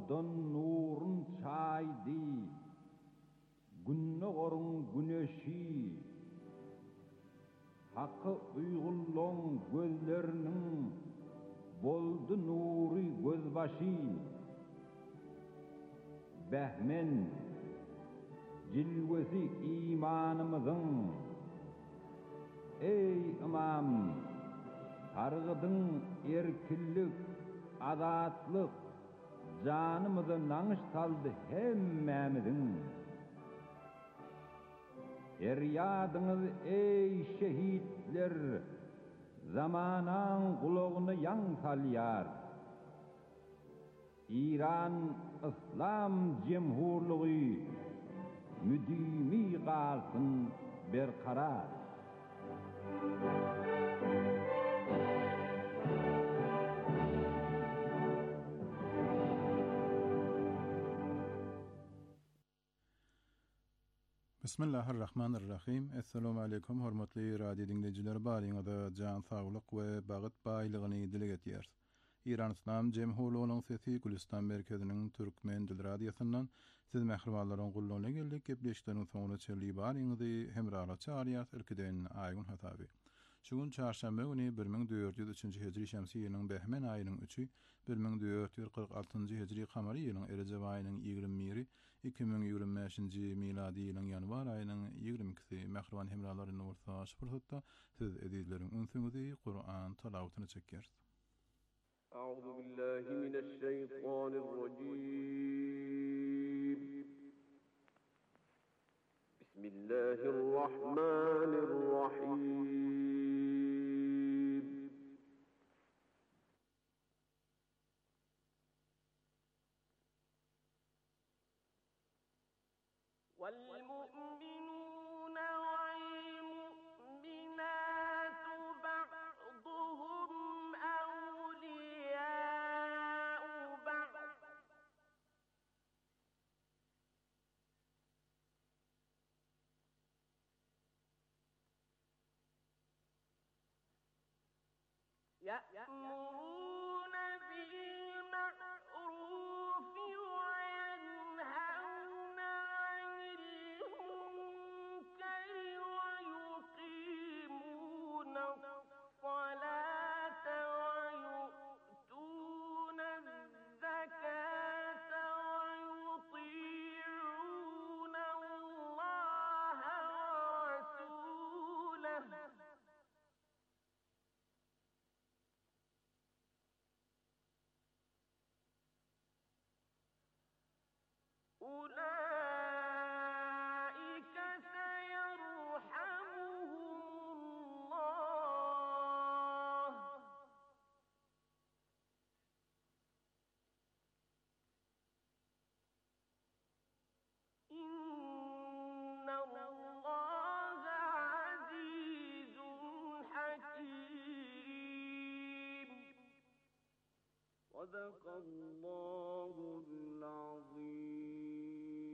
Doğdun nurun çaydı, Günnogorun güneşi, Hakkı uygulluğun gözlerinin boldu nuri gözbaşı. Behmen cilvesi imanımızın, Ey imam, targıdın erkillik, azatlık, canımızı nanış saldı hemmemizin. Feryadınız ey şehitler, zamanan kulağını yan salyar. İran İslam Cemhurluğu müdimi kalsın berkarar. Bismillahirrahmanirrahim. Assalamu alaykum hormatly radio dinleyijiler, baryňyza jan saglyk we bagyt baýlygyny dile getýär. İran İslam Cemhurluğunyň sesi Gülistan merkeziniň türkmen dil radiosundan siz mährimalaryň gullugyna geldik. Gepleşikleriniň soňuna çelli baryňyzy hemrara çağırýar ilkiden aýgyn hataby. Şugun çarşamba güni 1403-nji hejri şemsi ýylynyň behmen aýynyň 3-ü 1446-njy hejri kamary ýylynyň Erejep aýynyň 20-nji 2025-nji miladi ýylyň ýanwar aýynyň 22-si mähriban hemralaryň ursa şuhurtda siz edizleriň ünsüňizi Qur'an talawatyny çekýär. A'udhu billahi mineşşeytanirracim. Bismillahirrahmanirrahim. والمؤمنون والمؤمنات بعضهم أولياء بعض يأمرون بالمعروف وينهون عن المنكر ويقيمون الصلاة ويؤتون الزكاة ويطيعون الله ورسوله أولئك سيرحمهم الله إن الله عزيز حكيم صدق الله العظيم.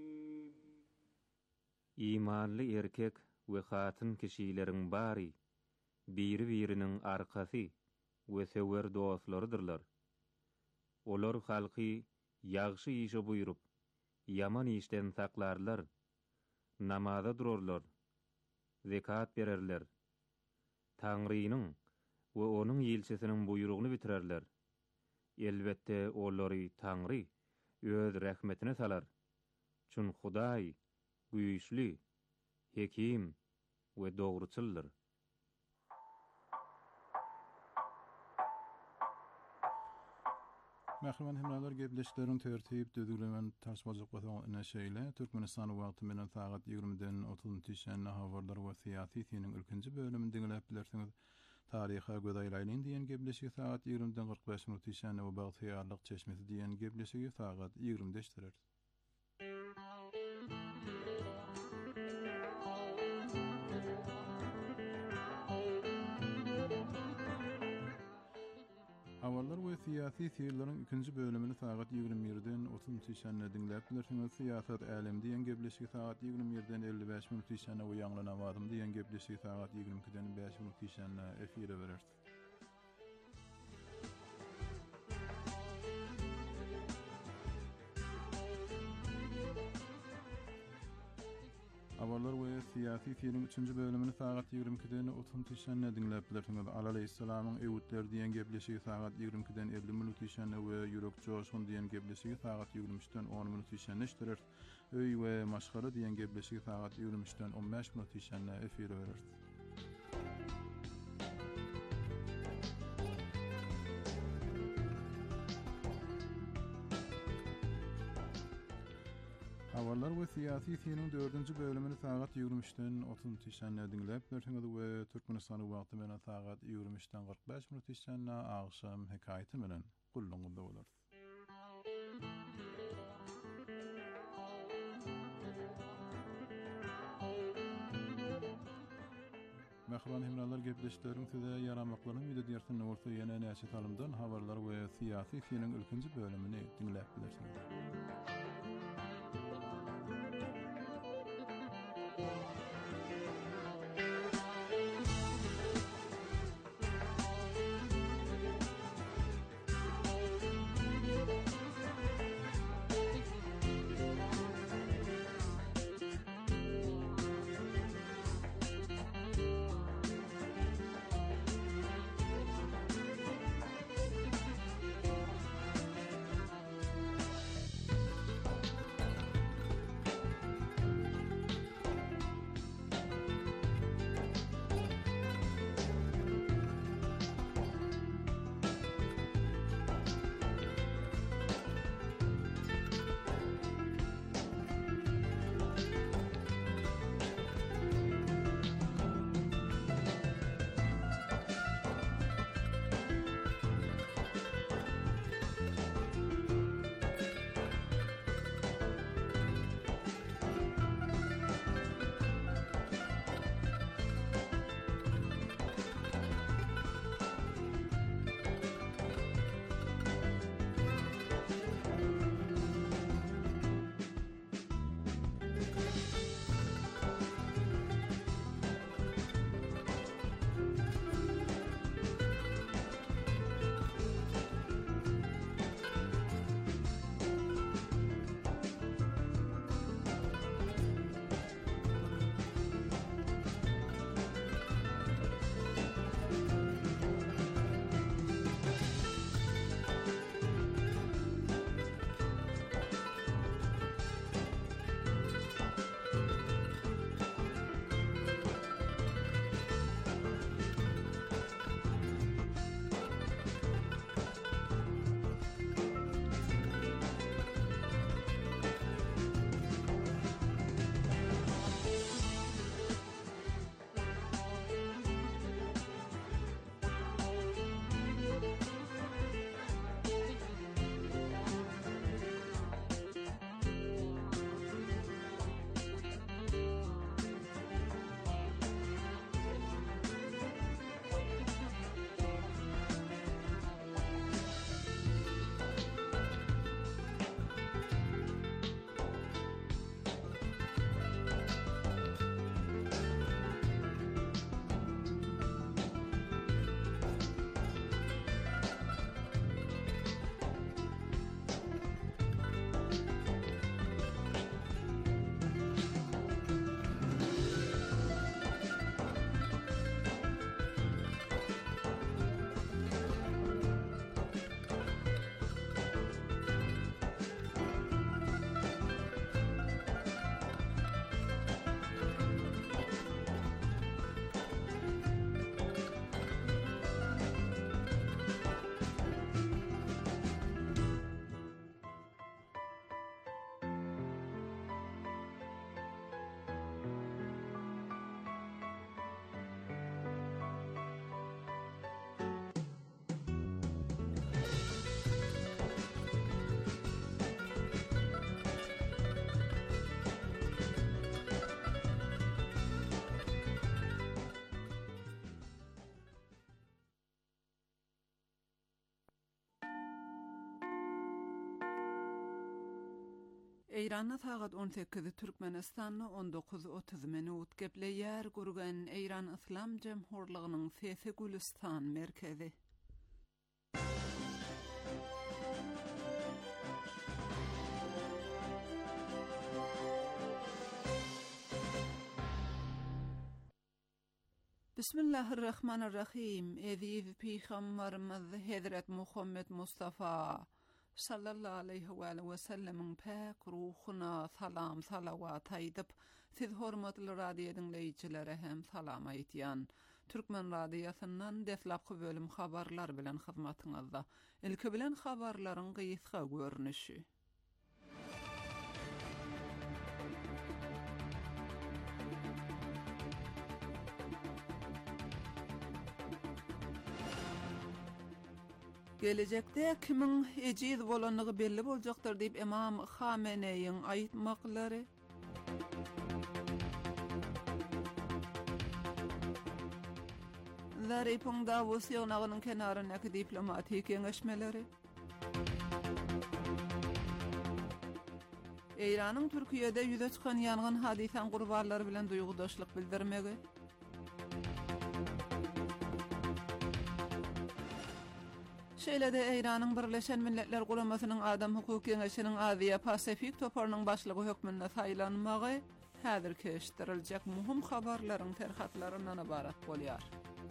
İmanly erkek we hatyn kişileriň bary biri-biriniň arkasy we sewer dostlarydyrlar. Olar halky ýagşy işe buýrup, ýaman işden saklarlar, namaza durarlar, zekat bererler, Taňrynyň we onuň ýelçisiniň buýrugyny bitirerler. Elbette olary Taňry öz rahmetine salar. Çün Hudaý güýçli, hekim we dogruçyldyr. Mähriban hemralar gepleşiklerin tertip düzgünlemen tartışmajak bolsa näşeýle Türkmenistan wagty menen saat 20-den 30-nji habarlar we syýasy ýeňiň ilkinji bölümini dinläp bilersiňiz. Taryha gözaýlaýyn diýen gepleşik saat 20-den 45 minut ýeşen we bagtyýarlyk çeşmesi diýen gepleşigi saat 20-de işlerer. Habarlar we syýasy sirleriň ikinji bölümini saat 21-den 30-njy şäherle dinläp bilersiňiz. Syýasat älim diýen gepleşigi saat 21-den 55 minut şäherle we ýanglanamadım diýen gepleşigi saat 22-den 5 minut şäherle efire berersiz. Habarlar we siyasi film 3-nji bölümini saat 22-den 30 tişanna dinläp bilersiňiz. Ali aleyhissalamyň ewutler diýen gepleşigi saat 22-den 50 minut tişanna we ýürek joşun diýen gepleşigi saat 23-den 10 minut tişanna işdirer. Öý we maşgara diýen gepleşigi saat 23-den 15 minut tişanna efir berer. Habarlar we siyasi filmiň 4-nji bölümini saat 23-den 30 tişanna dinläp bilersiňiz we Türkmenistany wagty menen saat 23-den 45 minut tişanna agşam hekaýaty menen gulluňda bolar. Mehriban hemralar gepleşikleriň size yaramaklaryň ýa-da diýersiň bolsa ýene näçe talymdan habarlar we siyasi filmiň 3-nji bölümini dinläp bilersiňiz. Eýranda sagat 18 Türkmenistanyň 19:30 minut gepleýär gurgan Eýran Islam Jemhurlygynyň Sesi Gülistan merkezi. Bismillahirrahmanirrahim. Eziz Peygamberimiz Hazret Muhammed Mustafa sallallahu aleyhi ve sellemin pak ruhuna salam salavat aýdyp, siz hormatly radio dinleýijilere hem salam aýtýan. Türkmen radiosundan deslapky bölüm habarlar bilen hyzmatyňyzda. Ilki bilen habarlaryň gysga görnüşi. Gelecekde kimin eciz bolanlygy belli boljakdyr diýip Imam Khameneiň aýtmaklary. Zaripun Davos ýygnagynyň kenaryndaki diplomatik geňeşmeleri. Eýranyň Türkiýede ýüze çykan ýangyn hadisan gurbanlary bilen duýgudaşlyk bildirmegi. Şeýlede Eýranyň Birleşen Milletler Guramasynyň Adam Hukuky Geňeşiniň Aziýa Pasifik toparynyň başlygy hökmünde saýlanmagy häzir keşdiriljek muhim habarlaryň terhatlaryndan ibarat bolýar.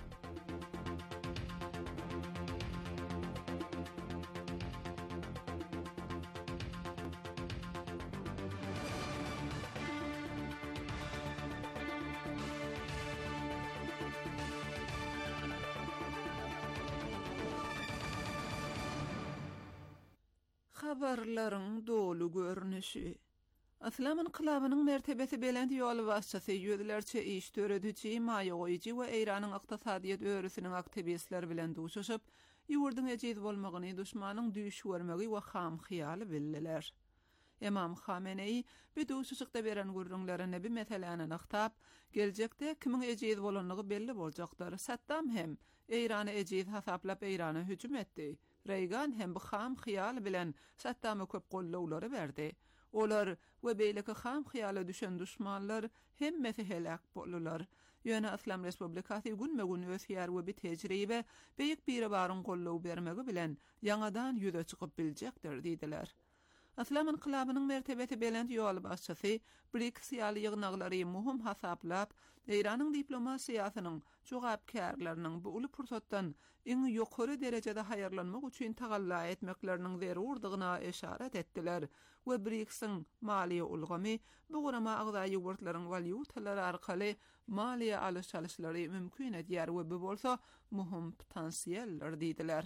Habarlaryň dolu görnüşi. Islam inqilabynyň mertebesi belent ýoly başçysy ýüzlerçe iş töredüçi, maýa goýjy we Eýranyň ykdysadyýet öwrüsiniň aktivistler bilen duşuşyp, ýurdyň ejid bolmagyny, düşmanyň düýüş görmegi we ham hyýaly bildiler. Imam Khamenei bir duşuşykda beren gurrunlaryna bir meseleni aktap, gelecekde kimin ejid bolanlygy belli boljakdyr. Saddam hem Eýrany ejid hasaplap Eýrana hüjüm etdi. Reagan hem bu ham hyýal bilen Saddam'a köp gollawlary berdi. Olar we beýleki ham hyýala düşen düşmanlar hemmesi helak boldular. Ýöne Islam Respublikasy günme-gün ösýär we bir tejribe beýik bir baryň gollaw bermegi bilen ýangadan ýüze çykyp biljekdir diýdiler. Islam inqilabynyň mertebesi belent ýoly başçysy BRICS ýaly ýygnaklary muhim hasaplap, Eýranyň diplomasiýasynyň jogapkärläriniň bu uly pursatdan iň ýokary derejede haýarlanmak üçin tagalla etmekleriniň zerurdygyna eşaret etdiler we BRICS-iň maliýe ulgamy bu gurama agdaýy ýurtlaryň valyutalary arkaly maliýe alyş-salyşlary mümkin edýär we bu bolsa muhim potensiýallar diýdiler.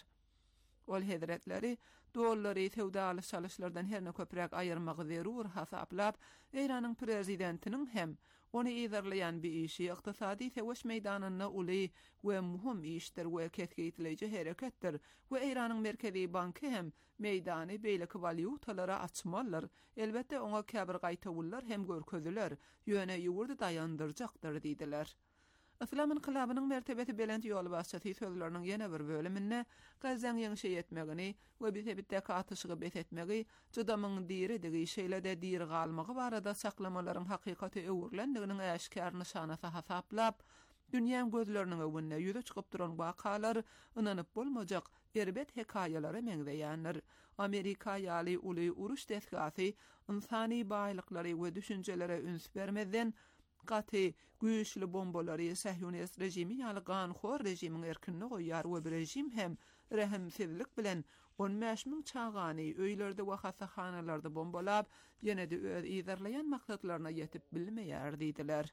Ol hedretleri dollary sowda alyş-salyşlardan herne köprek aýyrmagy zerur hasaplap, Eýranyň prezidentiniň hem onu ýerleýän bir işi ykdysady seweş meýdanyna uly we muhim işdir we kesgitleýiji hereketdir we Eýranyň merkezi banky hem meýdany beýleki valyutalara açmalar. Elbetde oňa käbir gaýtawullar hem görkezler, ýöne ýurdy daýandyrjakdyr diýdiler. Islam inqilabynyň mertebesi belent ýoly başçysy sözleriniň ýene bir bölüminde Gazan ýeňşe etmegini we bitebitdäki atyşygy betmegi, jydamyň diridigi şeýlede dir galmagy barada saklamalaryň hakykaty öwürlendiginiň äşkär nyşanasy hasaplap, dünýäň gözleriniň öwünde ýüze çykyp duran wakalar ynanyp bolmajak erbet hekaýalary meňzeýänler. Amerika ýaly uly uruş desgasy insany baýlyklary we düşünjelere üns bermeden gaty güýçli bombalary Sahyonist rejimi ýaly ganxor rejimiň erkinini goýýar we bir rejim hem rahimsizlik bilen 15 000 çağany öýlerde we hasaxanalarda bombalap, ýene-de öz ýerleýän maksatlaryna ýetip bilmeýär diýdiler.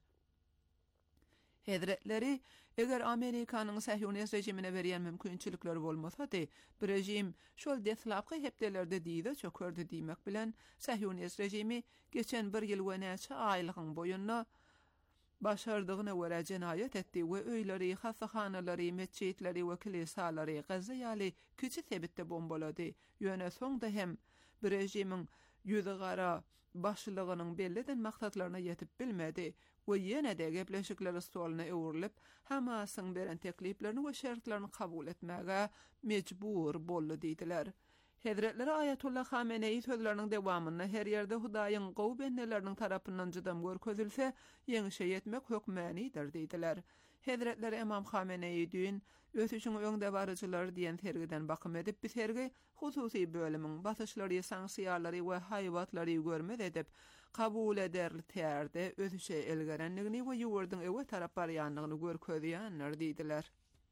Hedretleri, eger Amerikanyň Sahyonist rejimine berýän mümkinçilikleri bolmasady, bir rejim şol deslapky hepdelerde diýdi çökerdi diýmek bilen Sahyonist rejimi geçen bir ýyl we näçe aýlygyň boýunna başardygyna görä jenaýat etdi we öýleri, hasaxanalary, meçitleri we kilisalary Gazza ýaly küçük sebitde bombalady. Ýöne soňda hem bir rejimiň ýüze gara başlygynyň belliden maksatlaryna ýetip bilmedi we ýene-de gepleşikler stolyna öwrülip, Hamasyň beren tekliplerini we şertlerini kabul etmäge mejbur boldy diýdiler. Hedretleri Ayatollah Khamenei sözlerinin devamını her yerde Hudaýyň gowy bendeleriniň tarapyndan jydam görkezilse, ýeňişe ýetmek hökmänidir diýdiler. Hedretleri Imam Khamenei düýün ösüşüň öňde barjylar diýen tergiden bakym edip, bir tergi hususy bölümiň basyşlary, sanksiýalary we haýwatlary görmez edip, kabul ederli tärde özüşe elgerenligini we ýurdun ewe tarap barýanlygyny görkezýänler diýdiler.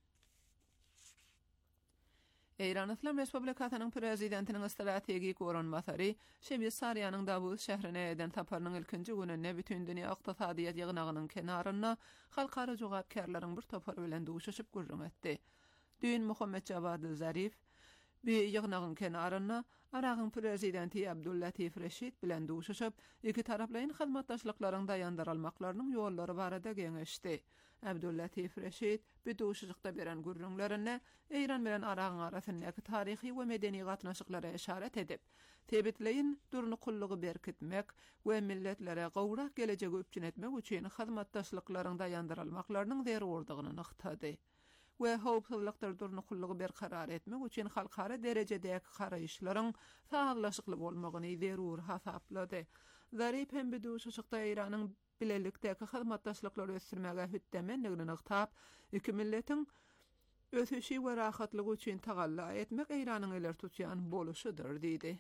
Eýran Islam Respublikasynyň prezidentiniň strategik oranmasary Şebis Sarýanyň Dabuz şäherine eden taparynyň ilkinji gününe bütün dünýä ykdysadyýat ýygnagynyň kenaryna halkara jogapkärleriň bir topary bilen duşuşyp gurrun etdi. Dün Muhammed Javad Zarif bir ýygnagyň kenaryna Aragyň prezidenti Abdullatif Reşid bilen duşuşyp iki taraplaryň hyzmatdaşlyklaryň daýandyrylmaklarynyň ýollary barada geňeşdi. Abdullatif Reşid bir duşuşykda beren gurrunlaryna Eýran bilen Aragyň arasyndaky taryhy we medeni gatnaşyklara işaret edip, tebitleýin durnukullygy berkitmek we milletlere gowrak gelejegi öpçün etmek üçin hyzmatdaşlyklaryň daýandyrylmaklarynyň zerurdygyny nyktady. We howpsuzlykdyr durnukullygy berkarar etmek üçin halkara derejedäki garaýyşlaryň saglaşykly bolmagyny zerur hasaplady. Zarip hem bir duşuşykda Eýranyň bilelikdäki hyzmatdaşlyklary ösürmäge hütdemenligini nyktap, iki milletiň ösüşi we rahatlygy üçin tagalla etmek Eýranyň eler tutýan boluşydyr diýdi.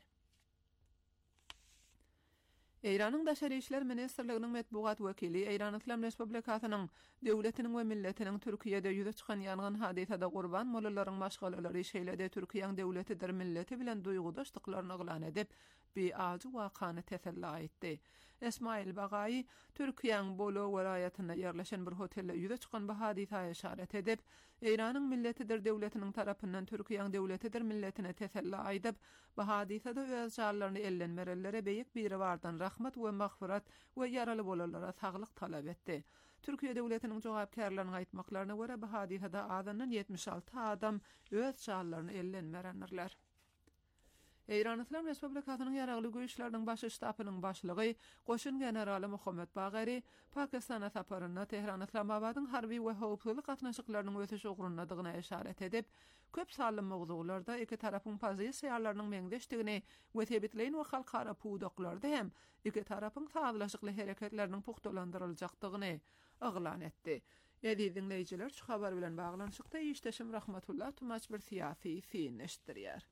Eýranyň Daşary işler ministrliginiň medbugat wekili Eýran Islam Respublikasynyň döwletiniň we milletiniň Türkiýede ýüze çykan ýangyn hadisada gurban molalaryň maşgalary şeýlede Türkiýanyň döwletidir milleti bilen duýgudaşlyklaryny ýylan edip, bir acı wakany teselli etdi. Esmail Bagay, Türkiýanyň Bolu welaýatyna ýerleşen bir hotelde ýüze çykan bu hadisaya işaret edip, Eýranyň milletidir döwletiniň tarapyndan Türkiýanyň döwletidir milletine teselli aýdyp, bu hadisada öz jarlaryny ellenmerellere beýik biri bardan rahmat we magfirat we ýaraly bolarlara saglyk talap etdi. Türkiýe döwletiniň jogapkärleriň aýtmaklaryna görä bu hadisada azandan 76 adam öz jarlaryny ellenmerenler. Eýran Islam Respublikasynyň ýaragly güýçleriniň baş ştabynyň başlygy Goşun generaly Muhammed Bagary Pakistana saparyna Tehran Islamabadyň harby we howpsuzlyk gatnaşyklarynyň ösüş ogrunnadygyna işaret edip, köp salym mowzularda iki tarapyň pozisiýalarynyň meňdeşdigini we tebitleýin we halkara puwdaklarda hem iki tarapyň saglaşykly hereketleriniň puhtalandyryljakdygyny ýylan etdi. Ýa-da dinleýijiler şu habar bilen baglanyşykda işdeşim Rahmatullah Tumaç bir siýasy fin eşdirýär.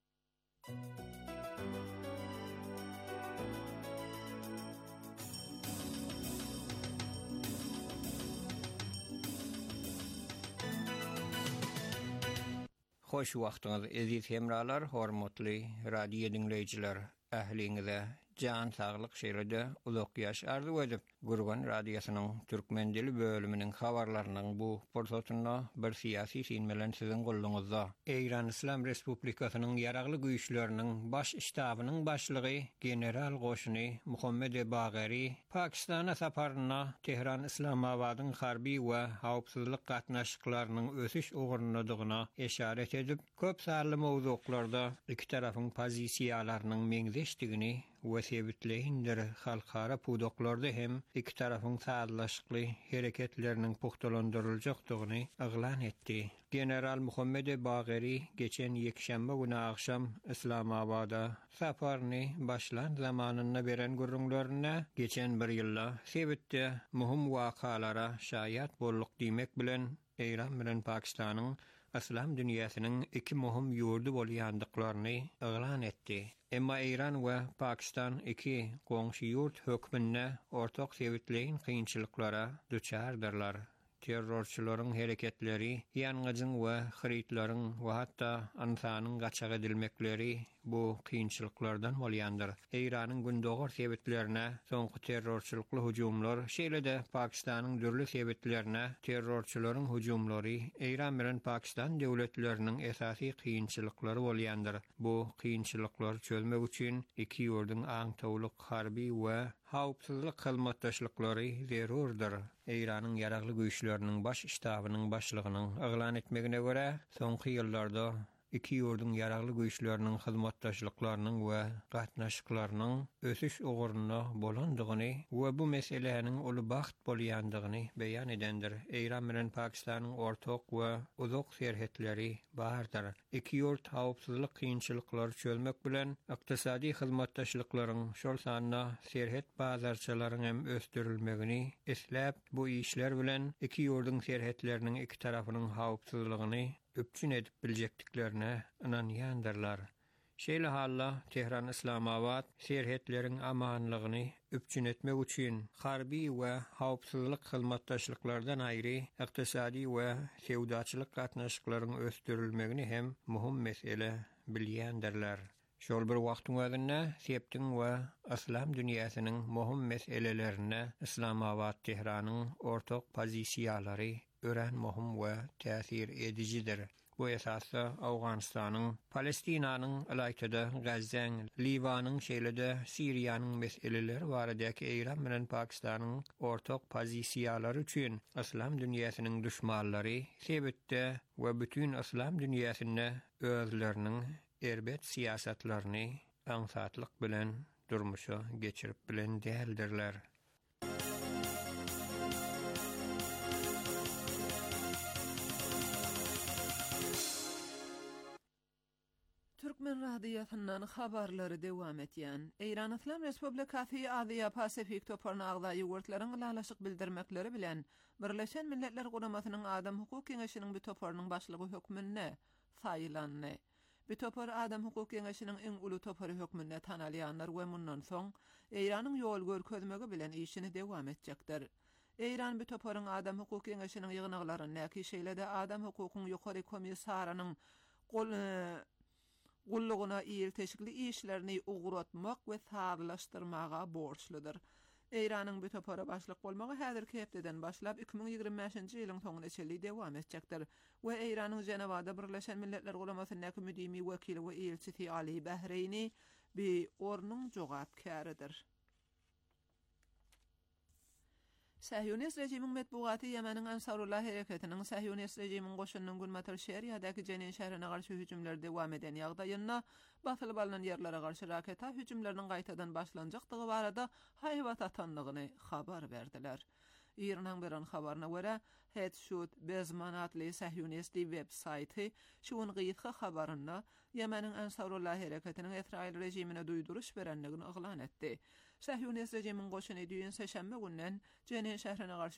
Hoş wagtyňyz eziz hemralar, hormatly radio dinleýijiler, ähliňize jan saglyk şeýlede uzak ýaş arzu edip, Gurgan radiosynyň türkmen dili bölüminiň habarlarynyň bu portatyna bir siýasy fin bilen siziň golluňyzda. Eýran Islam Respublikasynyň ýaragly güýçleriniň baş ştabynyň başlygy general goşuny Muhammed Bagary Pakistana saparyna Tehran Islamabadyň harby we howpsuzlyk gatnaşyklarynyň ösüş ogrunnadygyna işaret edip, köp sarly mowzularda iki tarapyň pozisiýalarynyň meňdeşdigini we sebitleýindir halkara puwdaklarda hem iki tarapyň saglaşykly hereketleriniň puhtalandyryljakdygyny ýylan etdi. General Muhammed Bagary geçen ýekşembe güni akşam Islamabada saparyny başlan zamanyna beren gurrunlaryna geçen bir ýylda sebitde muhim wakalara şaýat bolluk diýmek bilen Eýran bilen Pakistanyň Islam dünýäsiniň iki muhim ýurdu bolýandyklaryny ýylan etdi. Emma Eýran we Pakistan iki goňşy ýurt hökmünde ortak sebitleýin kynçylyklara duçardyrlar. Terrorçylaryň hereketleri, ýangyjyň we hyritlaryň we hatda insanyň gaçak edilmekleri bu kynçylyklardan bolýandyr. Eýranyň gündogor sebitlerine soňky terrorçylykly hujumlar, şeýlede Pakistanyň dürli sebitlerine terrorçylaryň hujumlary Eýran bilen Pakistan döwletleriniň esasy kynçylyklary bolýandyr. Bu kynçylyklar çözmek üçin iki ýurdun aňtawlyk harby we howpsuzlyk hyzmatdaşlyklary zerurdyr. Eýranyň ýaragly güýçleriniň baş ştabynyň başlygynyň ýylan etmegine görä, soňky ýyllarda iki ýurdun ýaragly güýçleriniň hyzmatdaşlyklarynyň we gatnaşyklarynyň ösüş ogrunna bolandygyny we bu meseleniň uly baht bolýandygyny beýan edendir. Eýran bilen Pakistanyň ortak we uzak serhetleri bardyr. Iki ýurt howpsuzlyk kynçylyklary çözmek bilen ykdysady hyzmatdaşlyklaryň şol sanyna serhet bazarçylaryň hem ösdürilmegini isläp, bu işler bilen iki ýurdun serhetleriniň iki tarapynyň howpsuzlygyny öpçün edip biljekdiklerine inanýandyrlar. Şeýle halla Tehran Islamabad serhetlerin amanlygyny üpçün etmek üçin harbi we hawpsuzlyk hyzmatdaşlyklardan aýry ykdysady we sewdaçylyk gatnaşyklaryň ösdürilmegini hem muhim mesele bilýändirler. Şol bir wagtyň özünde septiň we islam dünýäsiniň muhim meselelerine Islamabad Tehranyň ortak pozisiýalary ören muhim we täsir edicidir. Bu esasda Awganystanyň, Palestinanyň, Alaýtada Gazzaň, Liwanyň, şeýlede Siriýanyň meseleleri baradaky Eýran bilen Pakistanyň ortak pozisiýalary üçin islam dünýäsiniň düşmanlary sebetde we bütün islam dünýäsinde özleriniň erbet siýasatlaryny aňsatlyk bilen durmuşa geçirip bilen däldirler. Türkmen radyosynyň habarlary dewam etýän. Eýran Islam Respublikasy Aziýa Pasifik toparny agdaý ýurtlaryň ýalaşyk bildirmekleri bilen Birleşen Milletler Guramasynyň Adam Hukuk Keňeşiniň bir toparynyň başlygy hökmünde saýlandy. Bir topar Adam Hukuk Keňeşiniň iň uly topary hökmünde tanalýanlar we mundan soň Eýranyň ýol görkezmegi bilen işini dewam etjekdir. Eýran bir toparyň Adam Hukuk Keňeşiniň ýygnaklaryny näki şeýlede Adam Hukukyň ýokary komissarynyň gulluguna teşikli işlerini uğratmak we sağlaşdyrmaga borçludur. Eýranyň bu topara başlyk bolmagy häzirki hepdeden başlap 2025-nji ýylyň soňuna çeli dewam etjekdir. We Eýranyň Jenewada Birleşen Milletler Guramasynyň müdimi wekili we elçisi Ali Bahreyni bir ornyň jogapkarydyr. Sahyonist rejimiň metbugaty Ýemeniň Ansarullah hereketiniň Sahyonist rejimiň goşunynyň Gulmatar şäheriniňdaky Jenin şäherine garşy hüjümler dewam eden ýagdaýynda batylyp alynan ýerlere garşy raketa hüjümleriniň gaýtadan başlanjakdygy barada haýbat atanlygyny habar berdiler. İran'ın beran habarına göre Headshot bezmanatli Sahyonist web sayti şuun gıyıtqa habarında Yemen'in Ansarullah hareketinin İsrail rejimine duyduruş verenligini ıglan etdi. Sahyonist rejimin qoşunu düğün seşembe günnen Cenin şehrine karşı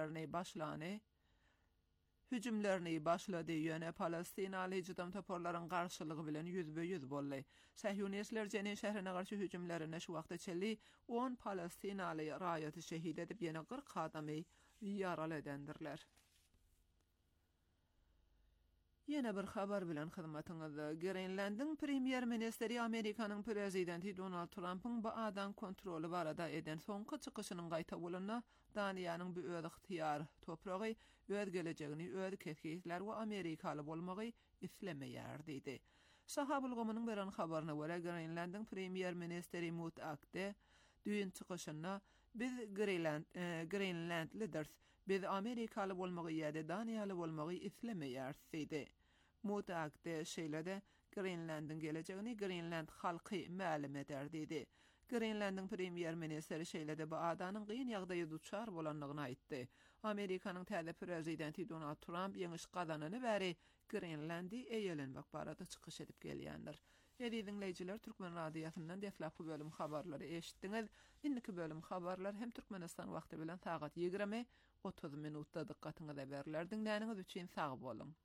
hücumlarını başladı yöne Palestinalı cidam toporların qarşılığı bilen yüzbe-yüz bolly. Sahyonistler Cenin şehrine karşı hücumlarına şu vaqta çelli 10 Palestinalı raýaty şehid edip ýene 40 adamy ýaraly edendirler. Yine bir habar bilen hyzmatyňyzda Greenlandyň premier ministeri Amerikanyň prezidenti Donald Trump'ın bu adan kontroly barada eden soňky çykyşynyň gaýta bolanyna Daniýanyň bu öz ihtiýar topragy öz gelejegini öz kesgiler we Amerikaly bolmagy islemeýär diýdi. Sahab ulgamynyň beran habaryna görä Greenlandyň premier ministeri Mut Akde düýün çykyşyna biz Greenlandlyders biz Amerikaly bolmagy ýa-da Daniýaly bolmagy islemeýär diýdi. Mut Akde şeýlede Greenlandyň gelejegini Greenland halky ma'lum eder diýdi. Greenlandyň premier ministeri şeýlede bu adanyň gyn ýagdaýa duçar bolanlygyny aýtdy. Amerikanyň täze prezidenti Donald Trump ýeňiş gazanyny bäri Greenlandi eýelenmek barada çykyş edip gelýändir. Ýa-da dinleýijiler Türkmen radiosynyň deflapy bölüm habarlary eşitdiňiz. Indiki bölüm habarlar hem Türkmenistan wagty bilen saat 20:30 minutda dikkatyňyza berilýär. Dinläniňiz üçin sag bolun.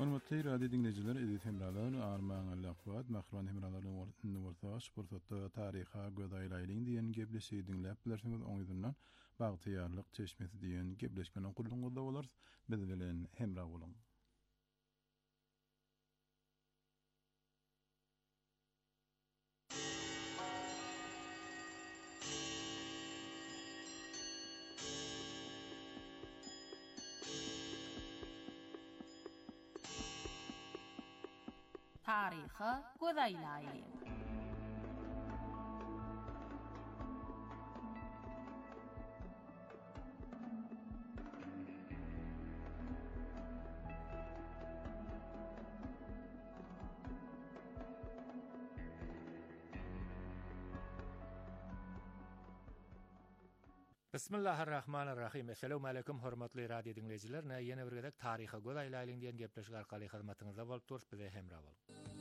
Hormatly radio dinleyijiler, edit hemralar, armağan laqwat, mahran hemralarning wartaş, bursatda taryha gödaýlaýlyň diýen gepleşi dinläp bilersiňiz, oňyzyndan bagtyýarlyk çeşmesi diýen gepleşmeniň gurulňyzda bolar. Biz bilen hemra boluň. Taryha gözaýlaýly. Bismillahirrahmanirrahim. Assalamu alaykum hormatly radio dinleyijiler. Ýene bir gezek taryha gözaýlaýlyň diýen gepleşik arkaly hyzmatyňyzda bolup durýar, bize hemra bol.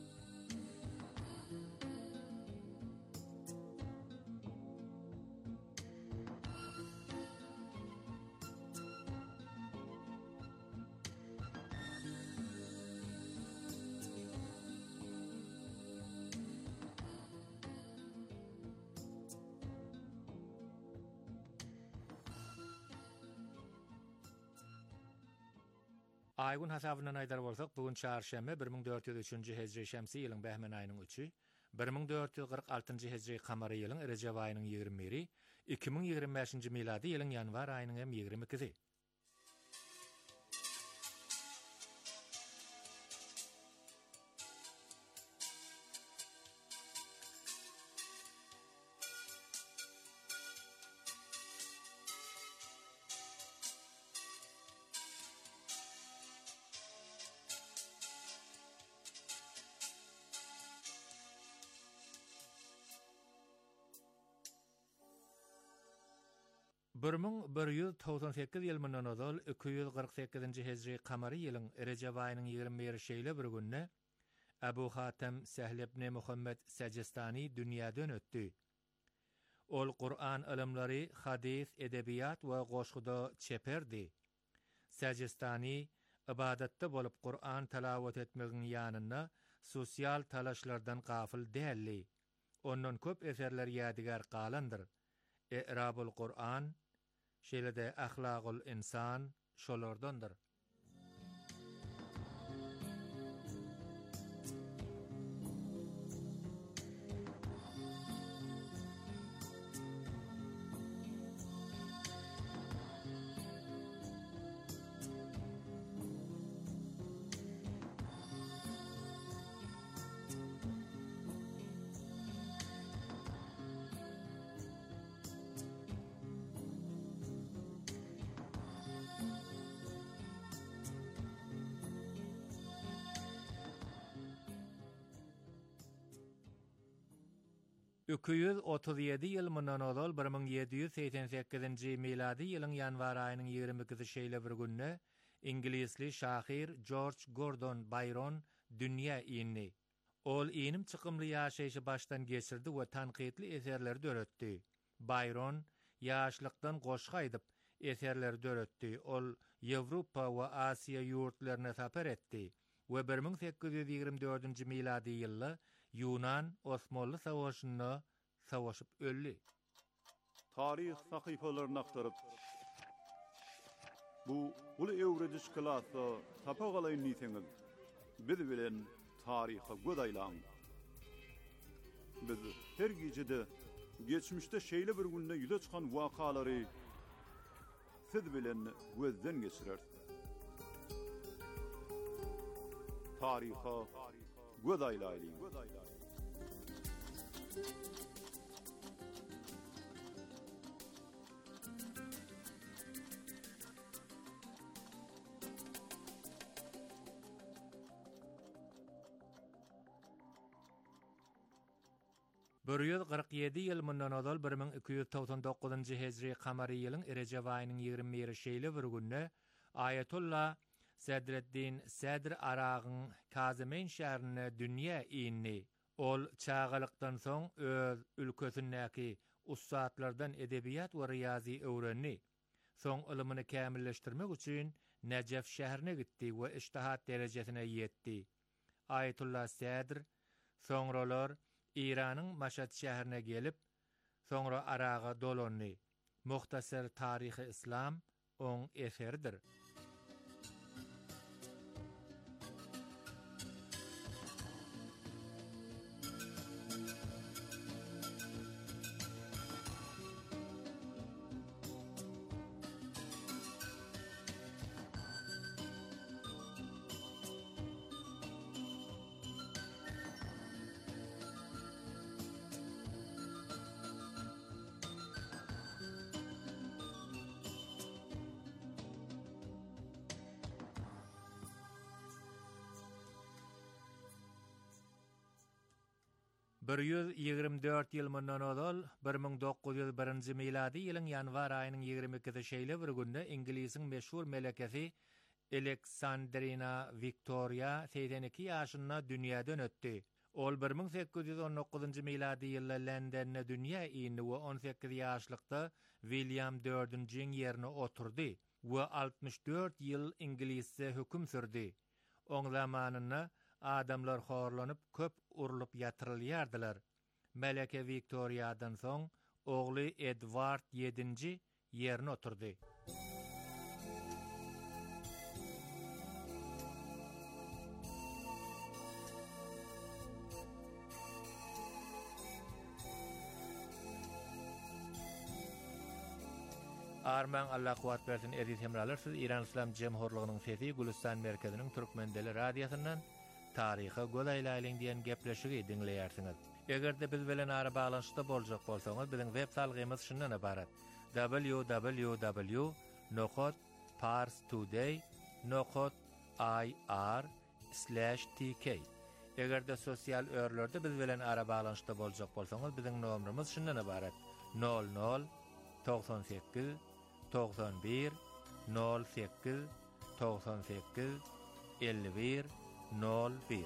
Aýgyn hasabyna aýdar bolsak, bugun çarşembe 1403-nji hejri şemsi ýylyň Bähmen aýynyň 3-ü, 1446-njy hejri kamary ýylyň Recep aýynyň 20-ri, 2025-nji miladi ýylyň ýanwar aýynyň hem 22-si. Burmun 198 ýylmyndan ozal 248-nji hejri kamary ýylyň Recep aýynyň 20-nji şeýle bir günne Abu Hatem Sahl ibn Muhammed Sajistani dünýäden ötdi. Ol Qur'an ilmleri, hadis, edebiyat we goşguda çeperdi. Sajistani ibadatda bolup Qur'an talawat etmegiň ýanyna sosial talaşlardan gafil dälli. Ondan köp eserler ýadigar galandyr. I'rabul Qur'an, şeýle-de ahlagul insan şolardandyr. Öküyüz 37 ýylmyndan ozal 1788-nji miladi ýylyň ýanwar aýynyň 22-si şeýle bir günne Ingilisli şahyr George Gordon Byron dünýä ýyny. Ol ýynym çykymly ýaşaýşy başdan geçirdi we tanqidli eserler döretdi. Byron ýaşlykdan goşga edip eserler döretdi. Ol Ýewropa we Asiýa ýurtlaryna sapar etdi we 1824-nji miladi ýylda Yunan Osmanlı savaşyna savaşyp öldi. Tarih sahypalaryny aktaryp bu uly ewrediş klasy tapagalyň niseňiz. Biz bilen taryha gödaýlaň. Biz her gejede geçmişde şeýle bir günde ýüze çykan wakalary siz bilen gözden geçirer. Taryha gödaýlaýlyň. Börüýüz 47 ýyl mundan ozal 1299-njy hejri kamary ýylyň Recep aýynyň 20-nji şeýle bir günne Ayetullah Sadreddin Sadr Aragyň Kazimeyn şäherine dünýä ýyny. Ol çağalykdan soň öz ülkesindäki ustatlardan edebiyat we riýazy öwrenni. Soň ilmini kämilleşdirmek üçin Necef şäherine gitdi we iştihat derejesine ýetdi. Ayetullah Sadr soňralar İranyň Maşhad şäherine gelip, soňra araga dolandy. Muhtasar Taryhy İslam oň eseridir. Bir 124 ýyl mundan ozal 1901-nji miladi ýylyň ýanwar aýynyň 22-nji şeýle bir günde Inglisiň meşhur melekesi Alexandrina Victoria 82 ýaşynda dünýäden ötdi. Ol 1819-njy miladi ýylda Londonda dünýä ýyny we 18 ýaşlykda William IV-njiň ýerine oturdy we 64 ýyl Inglisçe höküm sürdi. Oň zamanyna adamlar horlanyp köp urulup ýatyrylýardylar. Meleke Victoria'dan soň ogly Edward 7-nji ýerine oturdy. Arman Allah kuwat bersin edis hemralar siz İran İslam Cemhurluğunyň sesi Gülistan merkeziniň Türkmendeli radiýasyndan taryha godaýlaýlyň diýen gepleşigi dinleýärsiňiz. Egerde biz bilen ara baglanyşda boljak bolsaňyz biziň web salgymyz şundan ibarat: www.parstoday.ir/tk. Egerde sosial örlerde biz bilen ara baglanyşda boljak bolsaňyz biziň nomerimiz şundan ibarat: 00 98 91 08 98 51 01.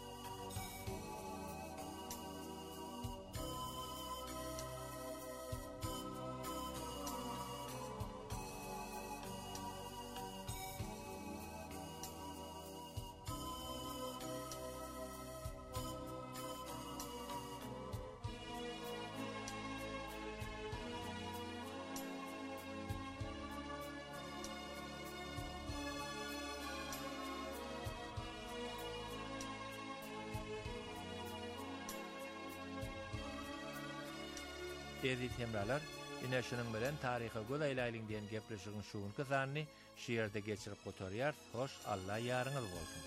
Ezit hemralar, ine şunun bilen taryha godaýlaýlyň diýen gepleşigiň şuň kysany şiýerde geçirip gotarýar. Hoş, Allah ýaryňyz bolsun.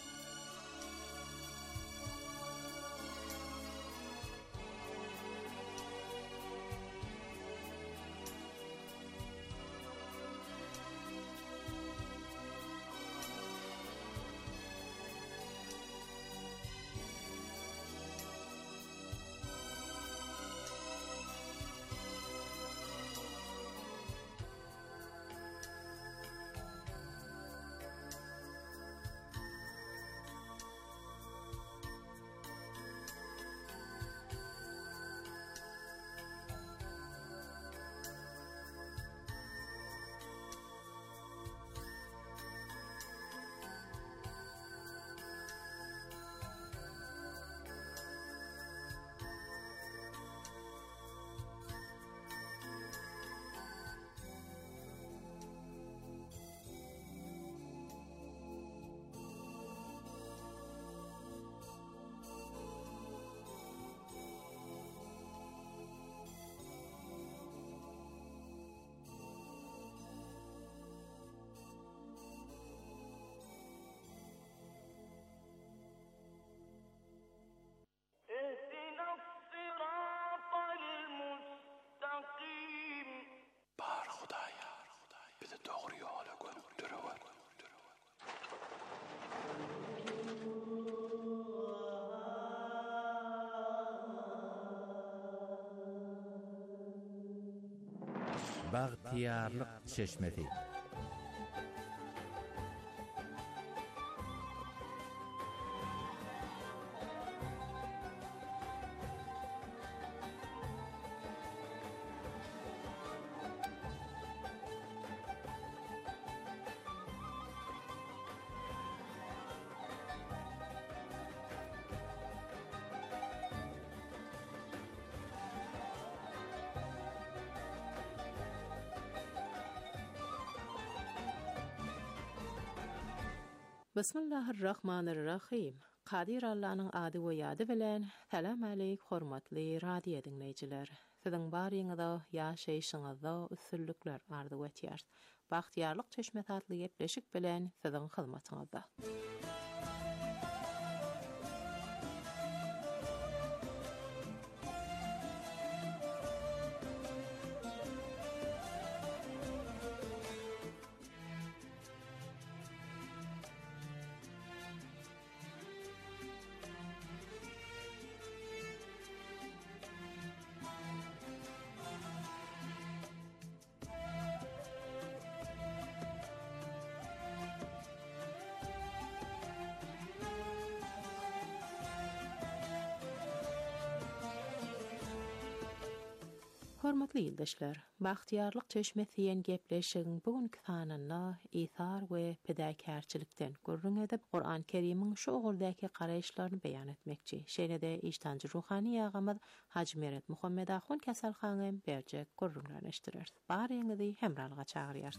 Bagtiyarlyk çeşmesi. Bismillahirrahmanirrahim. Qadir Allah'ın adı we ýady bilen salam aleyk hormatly radio dinleýijiler. Siziň baryňyzda ýaşaýyşyňyzda üstünlikler ardy etýär. Bagtýarlyk çeşme tatly gepleşik bilen siziň hyzmatyňyzda. Hormatly ýoldaşlar, bagtýarlyk çeşmesi ýen gepleşigiň bugünkü sanyna ýsar we pedäkärçilikden gurrun edip Qur'an Kerimiň şu oguldaky garaýşlaryny beýan etmekçi. Şeýle-de iştanjy ruhany ýagymyz Haji Meret Muhammed Ahun Kasalhanyň berjek gurrunlanyşdyrar. Baryňyzy hemralyga çagyrýar.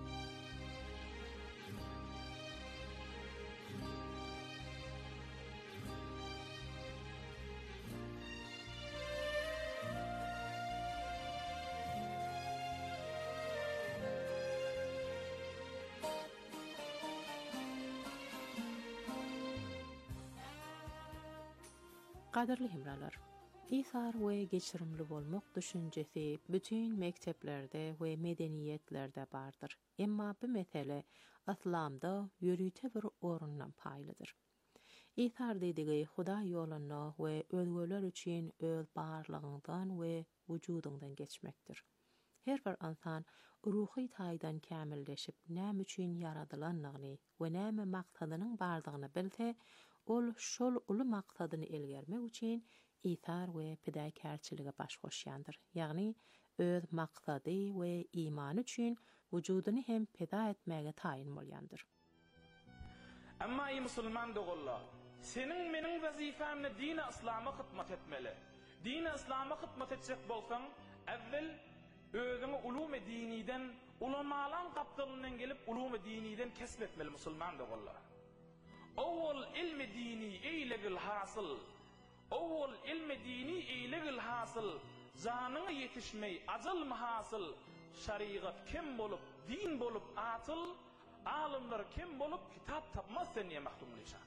Qadirli hemralar, ýsar we geçirimli bolmak düşünjesi bütün mekteplerde we medeniýetlerde bardyr. Emma bu mesele islamda ýürüte bir orundan paýlydyr. Ýsar dedigi Huda ýoluna we özgeler üçin öz barlygyňdan we wujudyňdan geçmekdir. Her bir insan ruhy taýdan kämilleşip näme üçin ýaradylanlygyny we näme maksadynyň bardygyny bilse, ol şol uly maksadyny elgermek üçin ýsar we pedäkärçilige baş goşýandyr. Ýagny öz maksady we iman üçin wujudyny hem peda etmäge taýin bolýandyr. Amma ey musulman dogullar, seniň meniň wazifämni dini islama hyzmat etmeli. Dini islama hyzmat etjek bolsaň, awvel özüňi ulum-i diniden, ulamalan gapdylyndan gelip ulum-i diniden kesbetmeli musulman dogullar. Awwal ilmi dini eylegil hasıl. Awwal ilmi dini eylegil hasıl. Zanyňa yetişmey ajal mahasıl. Şariat kim bolup, din bolup atıl. Alimler kim bolup kitap tapmaz seniye mahtumlyşa.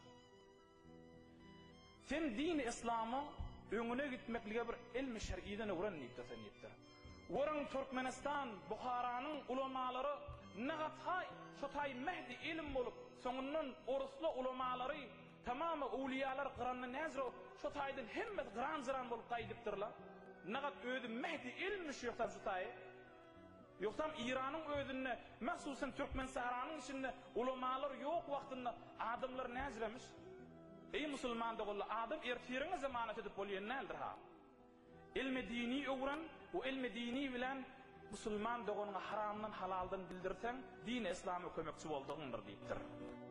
Sen dini İslam'a öňüne gitmeklige bir ilmi şer'iden öwrenip tasanýetdir. Woran Türkmenistan, Buharanyň ulemalary nagatay şotay Mehdi ilim bolup soňundan oruslu ulemalary tamamy awliýalar Qur'anny näzro şotaýdan hemmet Qur'an bolup gaýdypdyrlar. Nagat öýdi Mehdi ilmi şu ýoktan şotay. Ýoksam İranyň özünde mahsusan Türkmen sahranyň içinde ulemalar ýok wagtynda adamlar näzremiş. Ey musulman dogullar, adam ertiriň zamanaty edip bolýan nädir ha? Ilmi dini öwren, bu ilmi dini bilen musulman doganyňa haramdan halaldan bildirsen, dini İslam'a kömekçi boldygyňdyr diýipdir.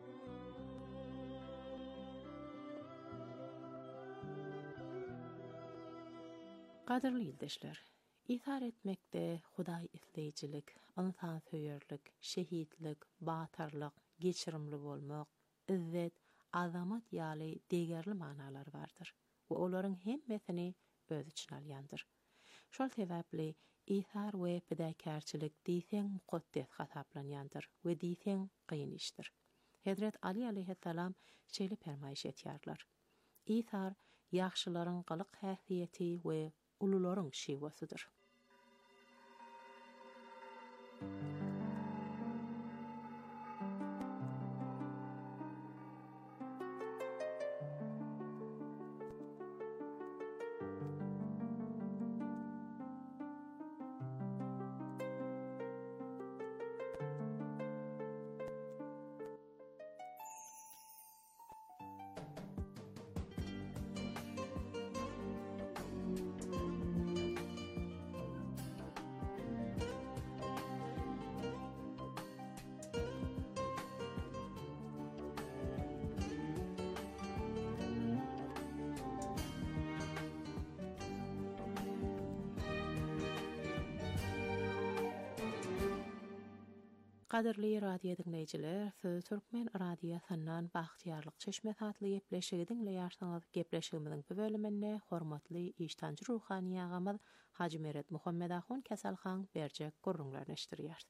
Qadirli ýoldaşlar, ýsar etmekde Hudaý isleýijilik, insan söýerlik, şehitlik, batyrlyk, geçirimli bolmak, izzet, azamat ýaly degerli manalar bardyr. We olaryň hemmesini öz içine alýandyr. Şol sebäpli ýsar we pedäkärçilik diýseň mukaddes hasaplanýandyr we diýseň gyn işdir. Hazrat Ali aleyhissalam şeýle fermaýş etýärler. Ýsar ýaxşylaryň galyk häsiýeti we ulularyň şewasydyr. Qadirli radio dinleyijiler, Söz Türkmen radiosynyň Bagtyarlyk çeşme satly gepleşigi dinleýärsiňiz. Gepleşigimiziň bu bölüminde hormatly iştanjy ruhani agamy Haji Meret Muhammedahun Keselhan berjek gurrunlaryny eşdirýär.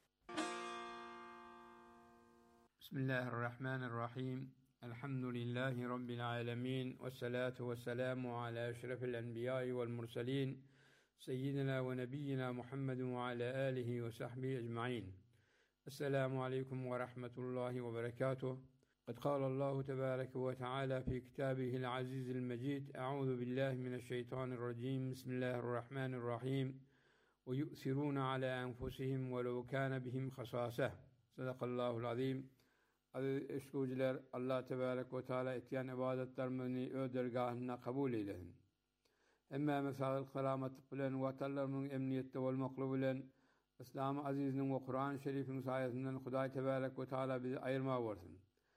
Bismillahirrahmanirrahim. Elhamdülillahi rabbil alamin ve salatu vesselamu ala eşrefil enbiya'i vel murselin seyyidina ve nebiyyina Muhammedin ve ala alihi ve sahbihi ecmaîn. Esselamu aleyküm ve rahmetullahi ve berekatuh. قد قال الله تبارك وتعالى في كتابه العزيز المجيد أعوذ بالله من الشيطان الرجيم بسم الله الرحمن الرحيم ويؤثرون على أنفسهم ولو كان بهم خصاصة صدق الله العظيم. Eşkuciler Allah Tebarek ve Teala etyen ibadetlerimizi ödergahına kabul eylesin. Emme mesal keramet bilen vatanlarımızın emniyette olmakla bilen İslam-ı Aziz'nin ve Kur'an-ı Şerif'in sayesinden Hudaý Tebarek ve Teala bizi ayırma versin.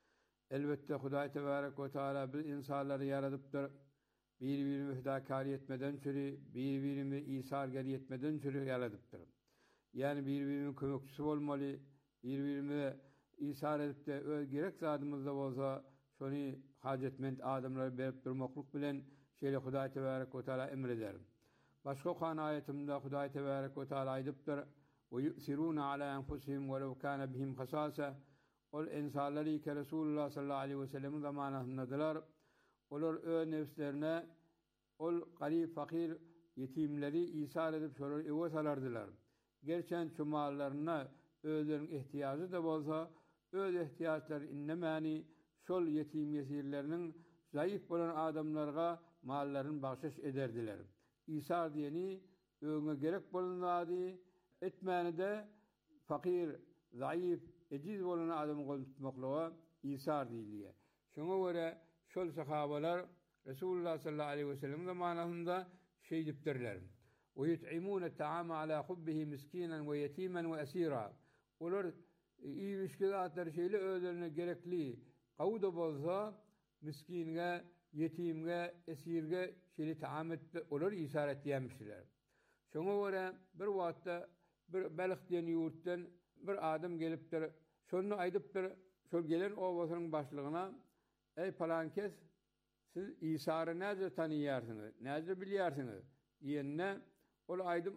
Elbette Hudaý Tebarek ve Teala biz insanları yaradıpdır. Birbirimizi fedakari etmeden çürü, birbirimizi isargari etmeden çürü yaradıpdır. Yani birbirimizi kömekçisi olmalı, birbirimizi isar edip de gerek zadımızda olsa şonu hacetmend adamları berip durmakluk bilen şeyle Hudaý Tebarek ve Teala emreder. Başka Kur'an ayetimde Hudaý Tebarek ve Teala aydıptır. وَيُؤْثِرُونَ عَلَى أَنفُسِهِمْ وَلَوْ كَانَ بِهِمْ خَصَاصَةٌ. Ol insanları ki Resulullah sallallahu aleyhi ve sellem'in zamanındadılar. Olur nefslerine ol garip, fakir, yetimleri isar edip şöyle eve salardılar. Gerçen şu mallarına özlerinin ihtiyacı da bolsa öz ihtiyaçları innemani şol yetim yesirlerinin zayıf olan adamlarga mallarını bahşiş ederdiler. İsar diyeni öňe gerek bolunady etmeni de fakir, zayıf, eciz bolan adamı gol tutmaklyga isar diýilýär. Şoňa göre şol sahabalar Resulullah sallallahu aleyhi ve sellem zamanında şey dipdirler. Ve yut'imûne ta'ama ala hubbihi miskinen ve yetimen ve esira. Olar iyi müşkilatlar şeyle özlerine gerekli gawda bolsa miskinge, yetimge, esirge şeyle ta'am etdi, olar isar etýänmişler. Şoňa göre bir wagtda bir balyk diýen ýurtdan bir adam gelipdir. Şonu aýdypdyr, şol gelen owasynyň başlygyna "Ey falan kes, siz İsa'yı näze tanıýarsyňyz, näze bilýärsiňiz?" diýende ol aýdym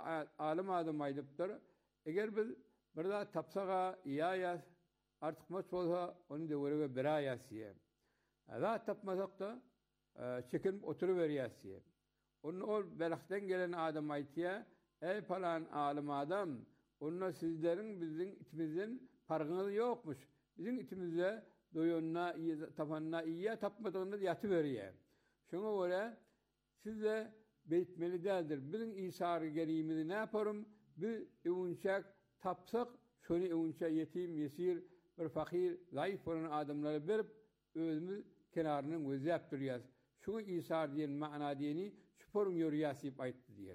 alim adam aýdypdyr. Eger biz bir zat tapsaga ýa artykmaç bolsa onu döwrege bir aýasy. Zat tapmasak da çekinip oturuberýäsy. Onu ol belakdan gelen adam aýtýar, "Ey falan alim adam, onunla sizlerin bizim itimizin farkınız yokmuş. Bizim itimize doyunna, tapanna iyiye tapmadığında yatıveriyor. Şuna göre size beytmeli değildir. Bizim İsa'yı gerimizi ne yaparım? Bir evunçak tapsak, şunu evunçak yetim, yesir, bir fakir, zayıf olan adamları verip özümüz kenarının gözü yaptırıyız. Şunu İsa diyen ma'na diyeni şüporun yoruyasıyıp ayıttı diyen.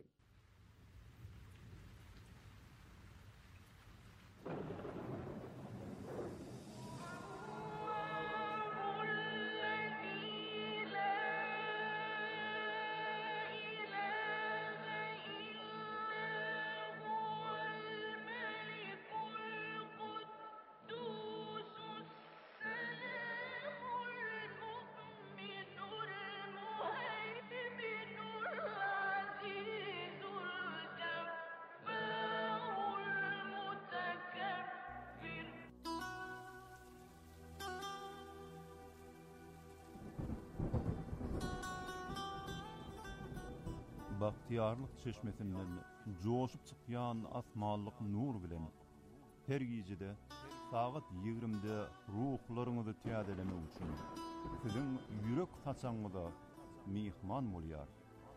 Bahtiyarlyk çeşmesinden joşup çykýan asmanlyk nur bilen her gijede saat 20-de ruhlaryňyzy tiýadelemek üçin siziň ýürek taçaňyda mihman bolýar.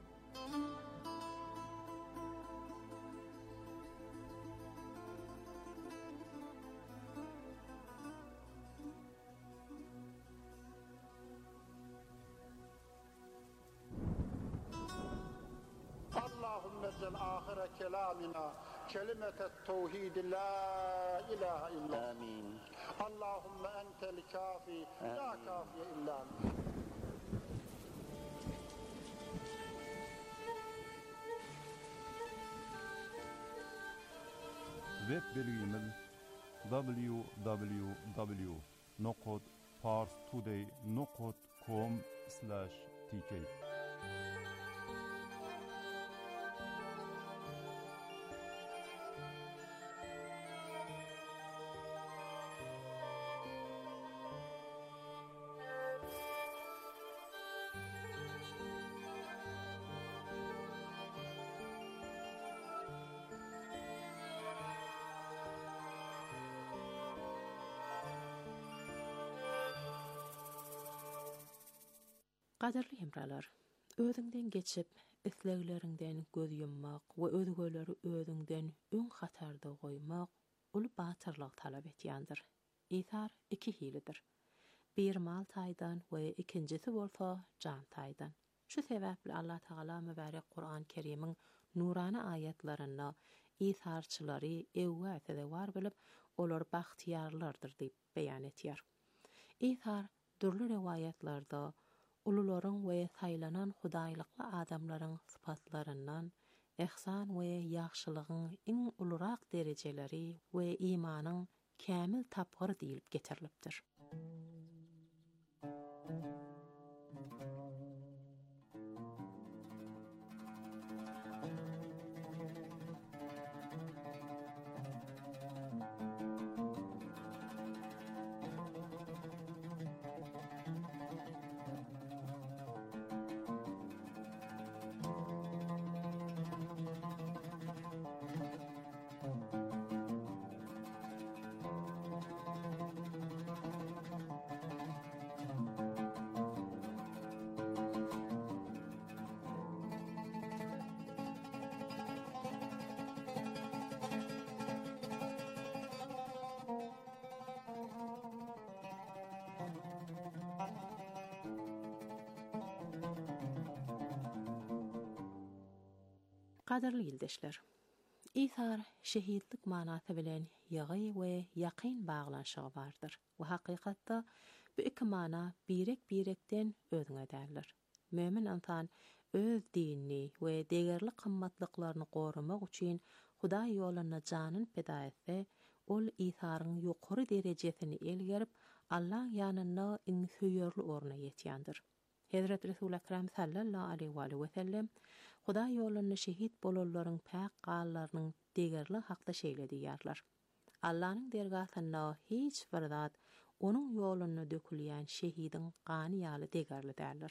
آخر كلامنا كلمة التوحيد لا إله إلا آمين. اللهم أنت الكافي لا كافي إلا أنت. Web belgimiz www.parstoday.com/tk. Qadarly hemralar, özüňden geçip, isleglerinden göz yummak we özgöleri özüňden öň hatarda goýmak uly batyrlyk talap etýändir. İsar iki hilidir. Bir mal taýdan we ikincisi bolsa jan taýdan. Şu sebäpli Allah Taala mübarek Qur'an-ı Kerim'iň nurany ayetlerinde İsarçylary ewwätde war bilip, olar baxtiyarlardyr diýip beýan etýär. İsar durly riwayatlarda ulularyň we saýlanan hudaýlykly adamlaryň sypatlaryndan ihsan we ýagşylygyň iň ulurak derejeleri we imanyň kämil tapgyr diýilip getirilipdir. Qadarly ýyldaşlar, İsar şehitlik manasy bilen ýagy we ýaqyn baglanşygy bardyr. Bu hakykatda bu iki mana birek-birekden özüňe dälir. Mömin insan öz dinini we degerli kymmatlyklaryny gorumak üçin Hudaý ýoluna janyn peda etse, ol İsaryň ýokary derejesini elgerip, Allah ýanyna iň söýerli orna ýetýändir. Hazrat Resul Ekrem sallallahu aleyhi ve sellem Hudaý ýolunda şehit bolanlaryň päk gallarynyň degerli hakda şeýledi ýarlar. Allah'ın dergasyna hiç bir zat onuň ýoluna dökülýän şehidiň gany ýaly degerli dälir.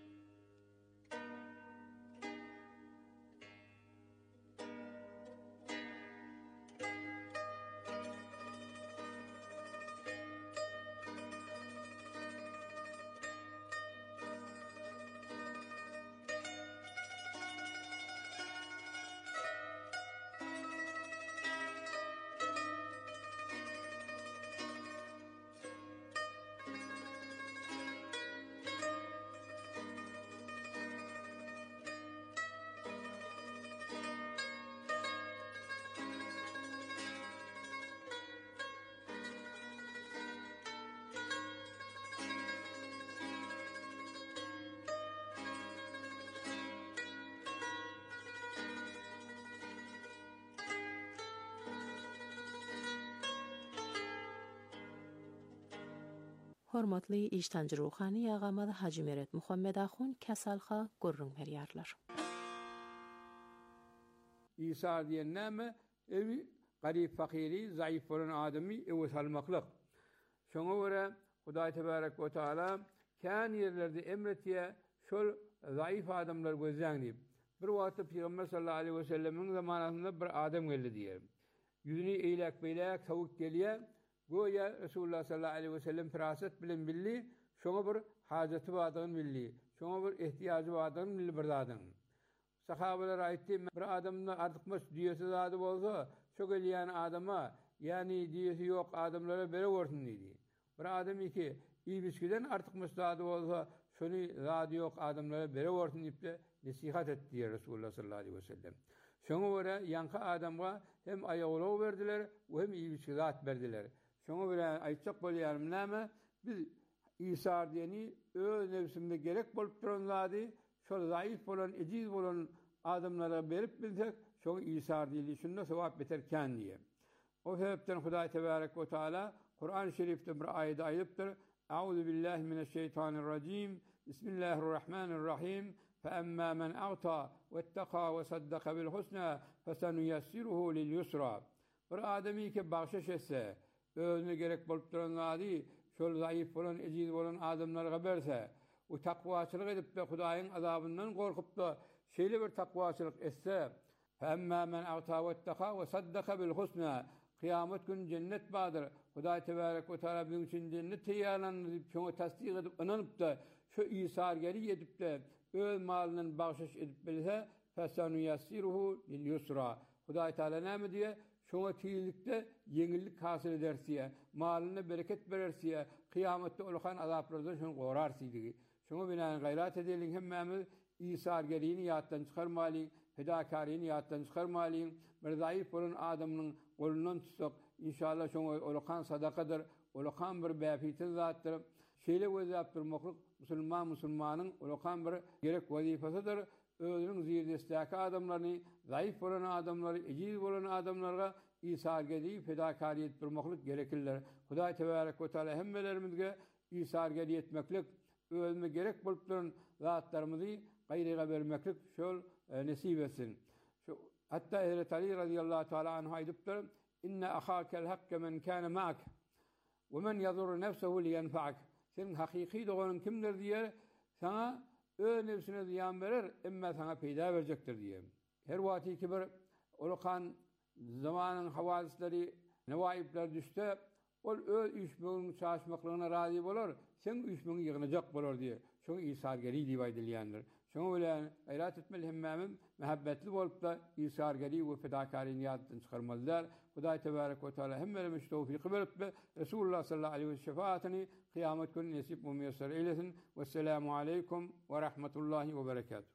Hormatly iştancı ruhani ýagamady Haji Meret Muhammed Ahun kasalha gurrun berýärler. İsa diýen näme? Ewi garip fakiri, zaýyf bolan adamy ewe salmaklyk. Şoňa görä Hudaý tebarek we taala kän ýerlerde emretýär, şol zaýyf adamlar gözläňdi. Bir wagtda Peygamber sallallahu aleyhi we sellemiň zamanynda bir adam geldi diýer. Yüzüni eýlek-beýlek tawuk gelýär. Goya Resulullah sallallahu aleyhi ve sellem firaset bilen billi, şoňa bir hajaty badygyny billi, şoňa bir ihtiýajy badygyny billi bir zadyň. Sahabeler aýtdy, bir adamda artykmaz diýesi zady bolsa, şo gelýän adama, ýani diýesi ýok adamlara bere görsin diýdi. Bir adam iki iýbiskiden artykmaz zady bolsa, şonu zady ýok adamlara bere görsin diýip nasihat etdi Resulullah sallallahu aleyhi ve sellem. Şoňa görä ýanky adamga hem aýaglaw berdiler, hem iýbiski zat berdiler. Şoňa bilen aýtjak bolýarym näme? Biz İsa diýeni öz nefsimde gerek bolup duran zady, şol zaýyf bolan, ejiz bolan adamlara berip bilsek, şoň İsa diýili şunda sowap beterken diýe. O sebepten Hudaý Tebarek we Teala Kur'an-ı Şerif'te bir ayet ayıptır. Euzu billahi mineşşeytanirracim. Bismillahirrahmanirrahim. فَأَمَّا مَنْ أَعْطَى وَاتَّقَى وَصَدَّقَ بِالْحُسْنَى فَسَنُيَسِّرُهُ لِلْيُسْرَى. Bir adamı ki bahşiş etse, özüne gerek bolup duran adi, şol zayıf bolan, eciz bolan adamlara berse, o takvaçılık edip de Hudaýyň azabından gorkup da şeýle bir takwaçylyk etse, فَأَمَّا مَنْ أَعْطَى وَاتَّقَى وَصَدَّقَ بِالْحُسْنَى. Kıyamet günü cennet badır. Hudaý Tebarek we Teala bizim için cennet teýýarlandy diýip şoňa tasdik edip inanyp da şu isargeri edip de öz malyny bagşyş edip bilse, فَسَنُيَسِّرُهُ لِلْيُسْرَى. Hudaý Teala näme diýe? Şoňa tiýilikde yeňillik hasyl edersiýe, malyna bereket berersiýe, kıyametde ulkan azaplardan şoň gorarsydy. Şoňa bilen gayrat edelim hemmemiz isargeriýini ýatdan çykarmaly, fedakaryny ýatdan çykarmaly. Bir zaýyf bolan adamyň golundan tutsak, inşallah şoňa ulkan sadakadyr, ulkan bir bäfitin zatdyr. Şeýle wezap durmaklyk musulmanyň ulkan bir gerek wazifasydyr. Özüniň zirdestäki adamlaryny, zaýyf bolan adamlary, eciz bolan adamlara isargeri, fedakary etdirmeklik gerekirler. Hudaý Tebarek we Teala hemmelerimizge isargeri etmeklik, özüne gerek bolup duran zatlarymyzy gaýryga bermeklik şol nesip etsin. Hatta Hazreti Ali radıyallahu teala anhu aýdypdyr: "İnne ahakel hakka men kana ma'ak we men yadur nefsehu liyenfa'ak." Sen hakiki doğanın kimdir diýer, sana öz nefsine ziyan verir, emma sana peýda berjekdir diýer. Her wagty ki bir ulukan zamanyň hawasları, newaipler düşse, ol öz işmeginiň çaşmaklygyna razy bolar, sen işmegiň ýygynajak bolar diýer. Şoňa isargeri diýip aýdylýandyr. Şoňa bilen gayrat etmeli hemmemiz mehabbetli bolup da isargeri we fedakaryny ýatdan çykarmalylar. Hudaý Tebarek we Teala hemmelimiz tawfik berip Resulullah sallallahu aleyhi ve şefaatini kıyamet günü nesip ve müyesser eylesin. Vesselamu aleykum ve rahmetullahi ve berekatuhu.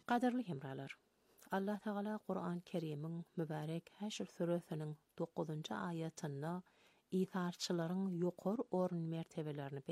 Qadarly hemralar, Allah Taala Qur'an-ı Kerim'in mübarek Haşr suresinin 9-njy ayatynda İsa'çylaryň ýokary orun mertebelerini